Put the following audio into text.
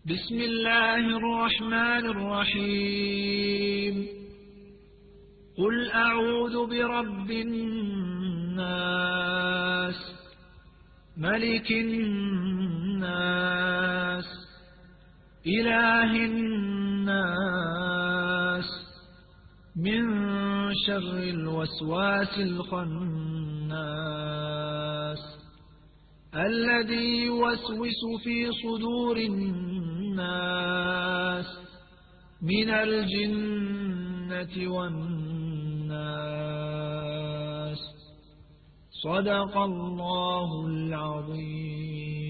بسم الله الرحمن الرحيم قل أعوذ برب الناس ملك الناس إله الناس من شر الوسواس الخناس الذي يوسوس في صدور الناس من الجنة والناس صدق الله العظيم.